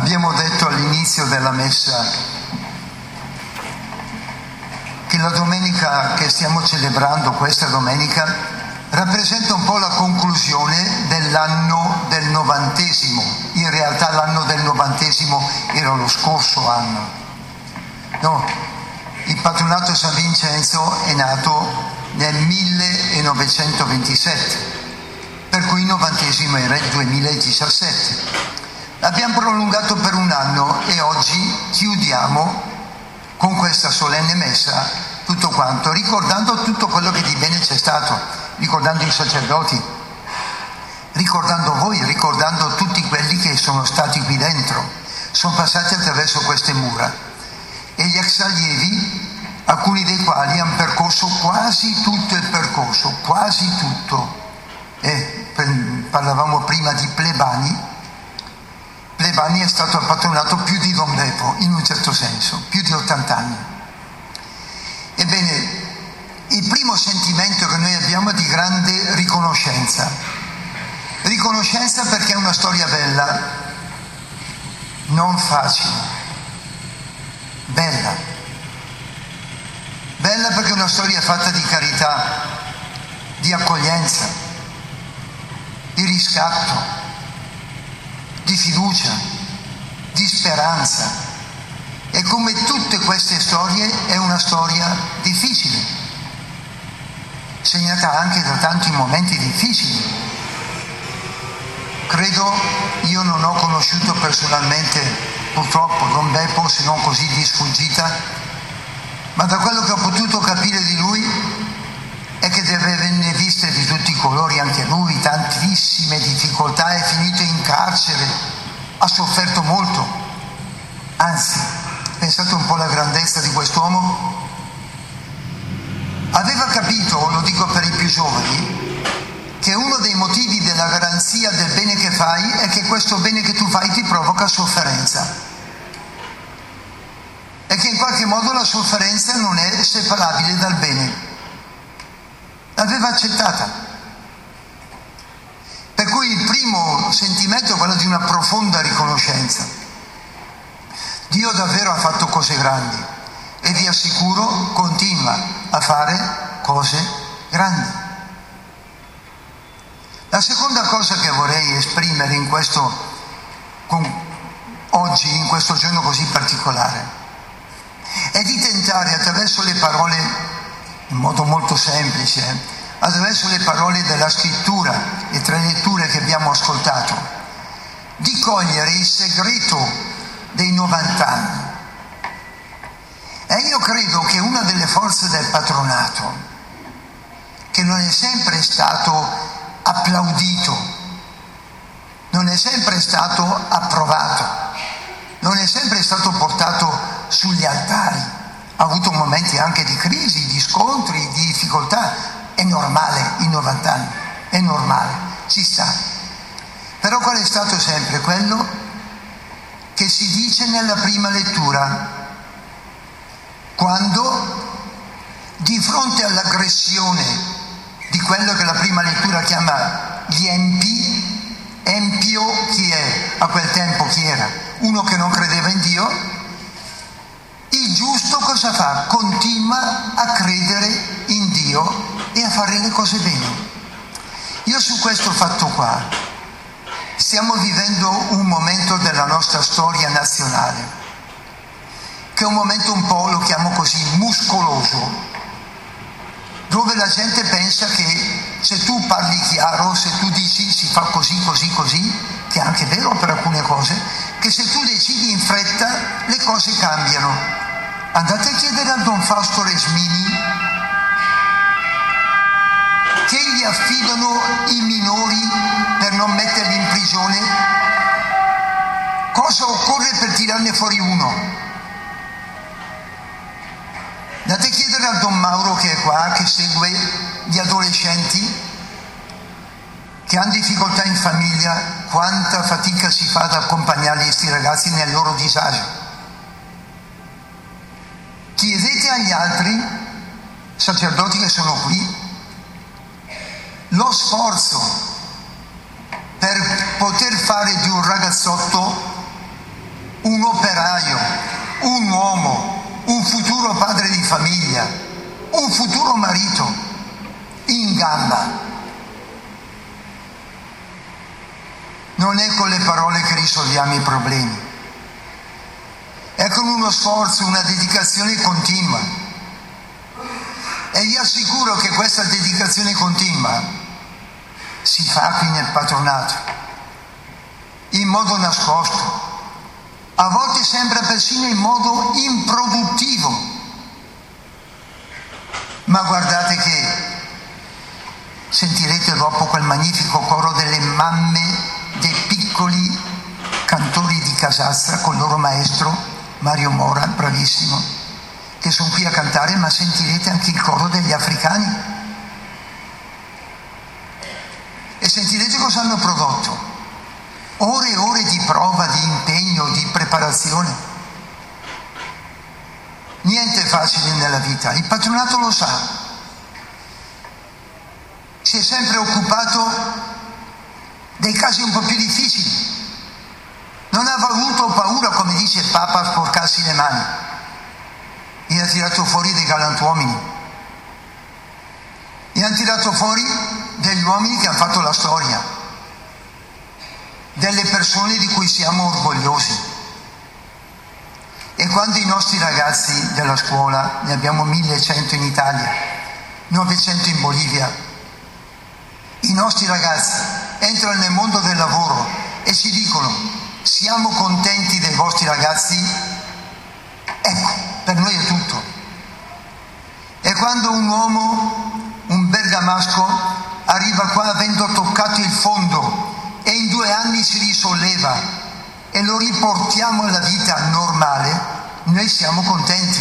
Abbiamo detto all'inizio della messa che la domenica che stiamo celebrando, questa domenica, rappresenta un po' la conclusione dell'anno del 90°. In realtà l'anno del 90° era lo scorso anno. No, il patronato San Vincenzo è nato nel 1927, per cui il 90° era il 2017. L'abbiamo prolungato per un anno e oggi chiudiamo con questa solenne messa tutto quanto, ricordando tutto quello che di bene c'è stato, ricordando i sacerdoti, ricordando voi, ricordando tutti quelli che sono stati qui dentro, sono passati attraverso queste mura, e gli ex allievi, alcuni dei quali hanno percorso quasi tutto il percorso, quasi tutto. Parlavamo prima di Plebani. Plebani è stato patronato più di Don Beppo, in un certo senso, più di 80 anni. Ebbene, il primo sentimento che noi abbiamo è di grande riconoscenza. Riconoscenza perché è una storia bella, non facile, bella. Bella perché è una storia fatta di carità, di accoglienza, di riscatto, di fiducia, di speranza. E come tutte queste storie è una storia difficile, segnata anche da tanti momenti difficili. Credo, io non ho conosciuto personalmente purtroppo Don Beppo, se non così di sfuggita, ma da quello che ho potuto capire di lui è che deve averne viste di tutti i colori anche lui, tantissime difficoltà, è finito in carcere, ha sofferto molto. Anzi, pensate un po' alla grandezza di quest'uomo. Aveva capito, lo dico per i più giovani, che uno dei motivi della garanzia del bene che fai è che questo bene che tu fai ti provoca sofferenza. E che in qualche modo la sofferenza non è separabile dal bene. L'aveva accettata. Per cui il primo sentimento è quello di una profonda riconoscenza. Dio davvero ha fatto cose grandi e vi assicuro continua a fare cose grandi. La seconda cosa che vorrei esprimere in oggi, in questo giorno così particolare, è di tentare attraverso le parole, in modo molto semplice, attraverso le parole della scrittura, le 3 letture che abbiamo ascoltato, di cogliere il segreto dei 90 anni. E io credo che una delle forze del patronato, che non è sempre stato applaudito, non è sempre stato approvato, non è sempre stato portato sugli altari, ha avuto momenti anche di crisi, di scontri, di difficoltà. È normale in 90 anni, è normale, ci sta. Però qual è stato sempre quello che si dice nella prima lettura, quando di fronte all'aggressione di quello che la prima lettura chiama gli empi, empio chi è? A quel tempo chi era? Uno che non credeva in Dio. Il giusto cosa fa? Continua a credere in Dio e a fare le cose bene. Io su questo fatto qua stiamo vivendo un momento della nostra storia nazionale, che è un momento un po', lo chiamo così, muscoloso, dove la gente pensa che se tu parli chiaro, se tu dici si fa così, così, così, che è anche vero per alcune cose, che se tu decidi in fretta le cose cambiano. Andate a chiedere a Don Fausto Resmini che gli affidano i minori per non metterli in prigione, cosa occorre per tirarne fuori uno. Andate a chiedere a Don Mauro che è qua, che segue gli adolescenti che hanno difficoltà in famiglia, quanta fatica si fa ad accompagnarli questi ragazzi nel loro disagio. Chiedete agli altri sacerdoti che sono qui lo sforzo per poter fare di un ragazzotto un operaio, un uomo, un futuro padre di famiglia, un futuro marito in gamba. Non è con le parole che risolviamo i problemi, è con uno sforzo, una dedicazione continua. E vi assicuro che questa dedicazione continua si fa qui nel patronato, in modo nascosto. A volte sembra persino in modo improduttivo, ma guardate che sentirete dopo quel magnifico coro delle mamme dei piccoli cantori di Casazza con il loro maestro Mario Mora, bravissimo, che sono qui a cantare, ma sentirete anche il coro degli africani e sentirete cosa hanno prodotto. Ore e ore di prova, di impegno, di preparazione. Niente è facile nella vita, il patronato lo sa. Si è sempre occupato dei casi un po' più difficili. Non ha avuto paura, come dice il Papa, a sporcarsi le mani. E ha tirato fuori dei galantuomini. E ha tirato fuori degli uomini che hanno fatto la storia, delle persone di cui siamo orgogliosi. E quando i nostri ragazzi della scuola, ne abbiamo 1100 in Italia, 900 in Bolivia, i nostri ragazzi entrano nel mondo del lavoro e ci dicono: siamo contenti dei vostri ragazzi, ecco, per noi è tutto. E quando un uomo, un bergamasco, arriva qua avendo toccato il fondo e in 2 anni si risolleva e lo riportiamo alla vita normale, noi siamo contenti.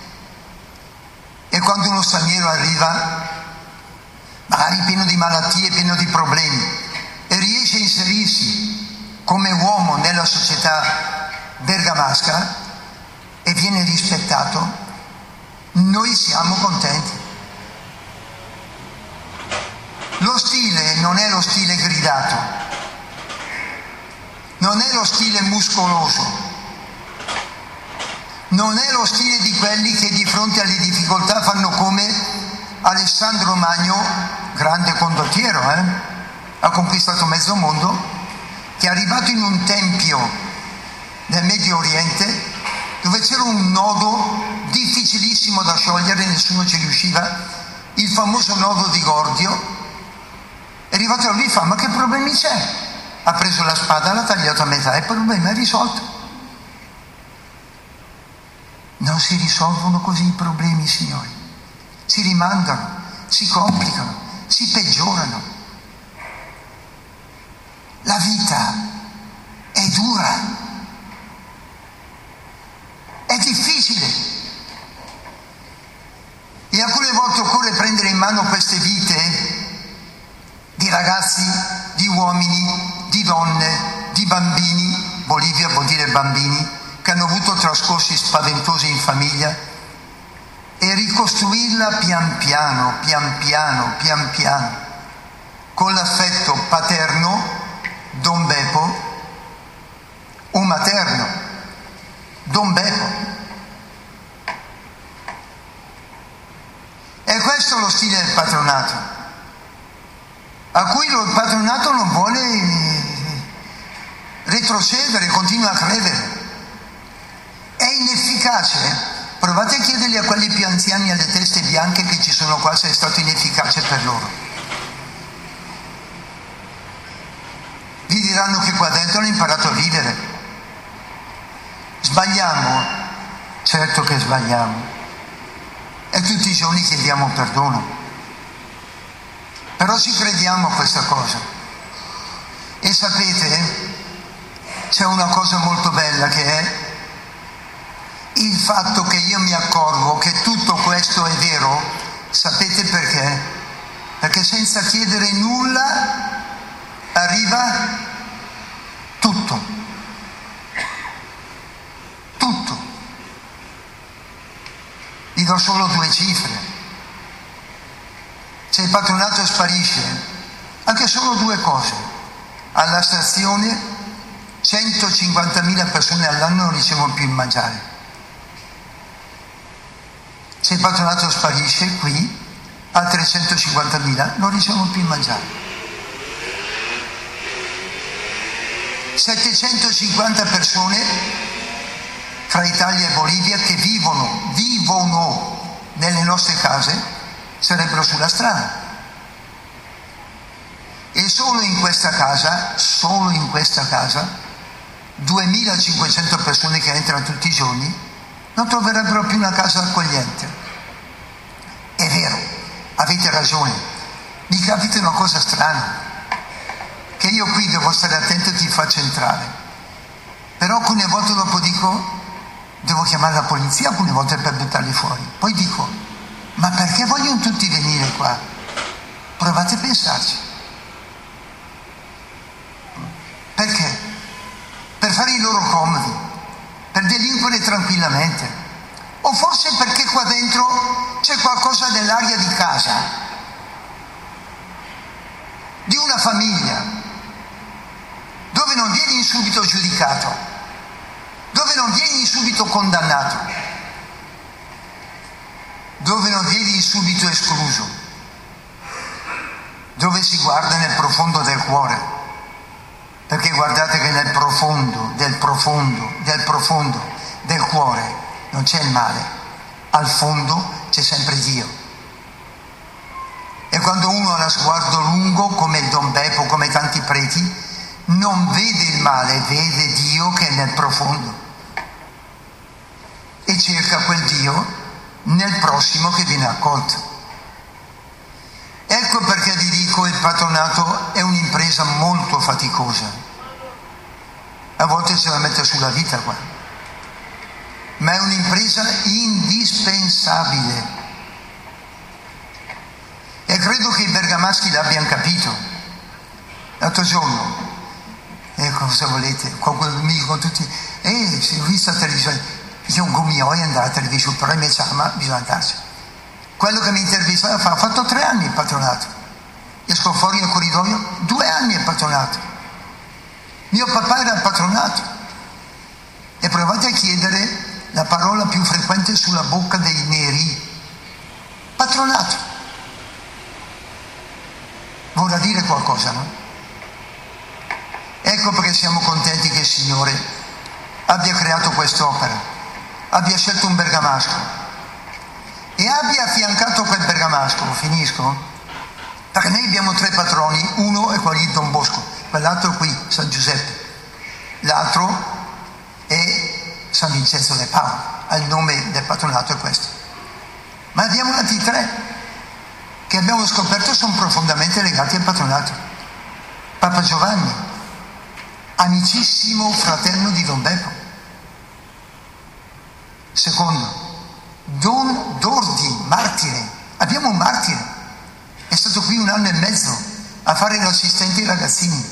E quando uno straniero arriva, magari pieno di malattie, pieno di problemi, e riesce a inserirsi come uomo nella società bergamasca e viene rispettato, noi siamo contenti. Lo stile non è lo stile gridato, non è lo stile muscoloso, non è lo stile di quelli che di fronte alle difficoltà fanno come Alessandro Magno, grande condottiero, ha conquistato mezzo mondo, che è arrivato in un tempio del Medio Oriente dove c'era un nodo difficilissimo da sciogliere, nessuno ci riusciva, il famoso nodo di Gordio. È arrivato da lui e fa: ma che problemi c'è? Ha preso la spada, l'ha tagliato a metà e il problema è risolto. Non si risolvono così i problemi, signori. Si rimandano, si complicano, si peggiorano. La vita è dura, è difficile. E alcune volte occorre prendere in mano queste vite di ragazzi, di uomini, di donne, di bambini, Bolivia vuol dire bambini, che hanno avuto trascorsi spaventosi in famiglia, e ricostruirla pian piano, con l'affetto paterno, Don Beppo, o materno, Don Beppo. E questo è lo stile del patronato, a cui il patronato non vuole retrocedere, continua a credere. È inefficace. Provate a chiedergli a quelli più anziani, alle teste bianche che ci sono qua, se è stato inefficace per loro. Vi diranno che qua dentro hanno imparato a vivere. Sbagliamo? Certo che sbagliamo. E tutti i giorni chiediamo perdono. Però ci crediamo a questa cosa. E sapete, c'è una cosa molto bella che è il fatto che io mi accorgo che tutto questo è vero. Sapete perché? Perché senza chiedere nulla arriva tutto. Tutto. Vi do solo 2 cifre. Se il patronato sparisce, anche solo 2 cose. Alla stazione 150.000 persone all'anno non ricevono più il mangiare. Se il patronato sparisce qui, altre 150.000 non ricevono più il mangiare. 750 persone fra Italia e Bolivia che vivono nelle nostre case sarebbero sulla strada. E solo in questa casa 2.500 persone che entrano tutti i giorni non troverebbero più una casa accogliente. È vero, avete ragione, mi capita una cosa strana, che io qui devo stare attento e ti faccio entrare, però alcune volte dopo dico devo chiamare la polizia alcune volte per buttarli fuori, poi dico ma perché vogliono tutti venire qua? Provate a pensarci. Perché? Per fare i loro comodi, per delinquere tranquillamente, o forse perché qua dentro c'è qualcosa nell'aria di casa, di una famiglia, dove non vieni subito giudicato, dove non vieni subito condannato, dove non vieni subito escluso, dove si guarda nel profondo del cuore. Perché guardate che nel profondo del cuore non c'è il male, al fondo c'è sempre Dio. E quando uno ha lo sguardo lungo, come il Don Beppo, come tanti preti, non vede il male, vede Dio che è nel profondo. E cerca quel Dio nel prossimo che viene accolto. Ecco perché vi dico, il patronato è un'impresa molto faticosa. A volte se la mette sulla vita qua. Ma è un'impresa indispensabile. E credo che i bergamaschi l'abbiano capito. L'altro giorno, cosa volete? Mi dicono tutti, se ho visto la televisione, io non mi voglio andare alla televisione, però mi chiama, bisogna andarci. Quello che mi intervistava ha fatto 3 anni il patronato. Esco fuori nel corridoio, 2 anni il patronato. Mio papà era il patronato. E provate a chiedere la parola più frequente sulla bocca dei neri. Patronato. Vorrà dire qualcosa, no? Ecco perché siamo contenti che il Signore abbia creato quest'opera, abbia scelto un bergamasco e abbia affiancato quel bergamasco, finisco, perché noi abbiamo 3 patroni, uno è quello di Don Bosco, quell'altro qui, San Giuseppe, l'altro è San Vincenzo de Paolo, il nome del patronato è questo. Ma abbiamo altri 3 che abbiamo scoperto sono profondamente legati al patronato. Papa Giovanni, amicissimo fraterno di Don Beppo. Secondo, Don Dordi, martire. Abbiamo un martire. È stato qui 1 anno e mezzo a fare l'assistente ai ragazzini.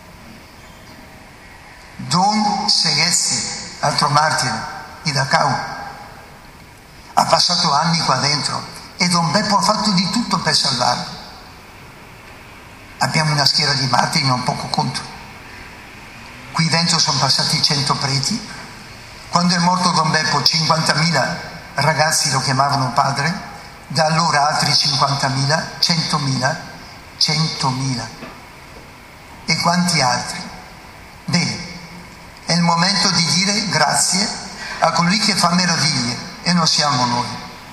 Don Seghezzi, altro martire, di Dachau. Ha passato anni qua dentro e Don Beppo ha fatto di tutto per salvarlo. Abbiamo una schiera di martiri non poco conto. Qui dentro sono passati 100 preti. Quando è morto Don Beppo 50.000 ragazzi lo chiamavano padre, da allora altri 50.000, 100.000. E quanti altri? Bene, è il momento di dire grazie a colui che fa meraviglie e non siamo noi.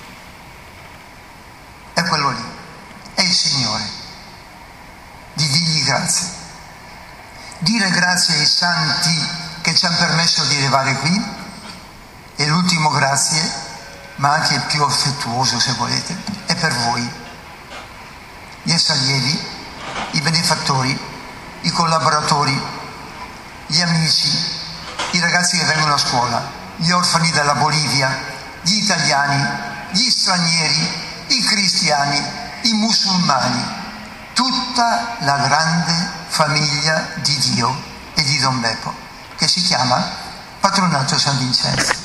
È quello lì, è il Signore. Di dirgli grazie. Dire grazie ai santi che ci hanno permesso di arrivare qui, e l'ultimo grazie, ma anche il più affettuoso se volete, è per voi, gli allievi, i benefattori, i collaboratori, gli amici, i ragazzi che vengono a scuola, gli orfani della Bolivia, gli italiani, gli stranieri, i cristiani, i musulmani, tutta la grande famiglia di Dio e di Don Beppo, che si chiama Patronato San Vincenzo.